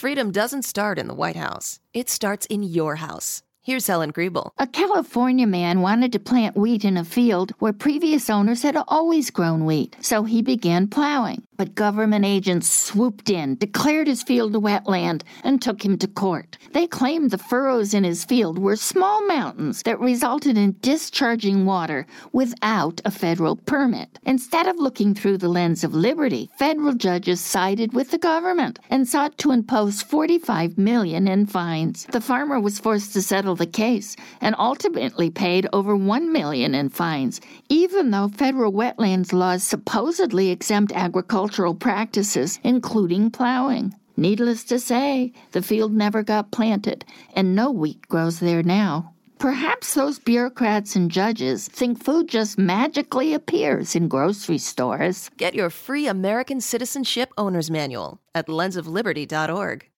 freedom doesn't start in the White House. It starts in your house. Here's Helen Griebel. A California man wanted to plant wheat in a field where previous owners had always grown wheat, so he began plowing. But government agents swooped in, declared his field a wetland, and took him to court. They claimed the furrows in his field were small mountains that resulted in discharging water without a federal permit. Instead of looking through the lens of liberty, federal judges sided with the government and sought to impose $45 million in fines. The farmer was forced to settle the case and ultimately paid over $1 million in fines, even though federal wetlands laws supposedly exempt agricultural practices, including plowing. Needless to say, the field never got planted, and no wheat grows there now. Perhaps those bureaucrats and judges think food just magically appears in grocery stores. Get your free American Citizenship Owner's Manual at lensofliberty.org.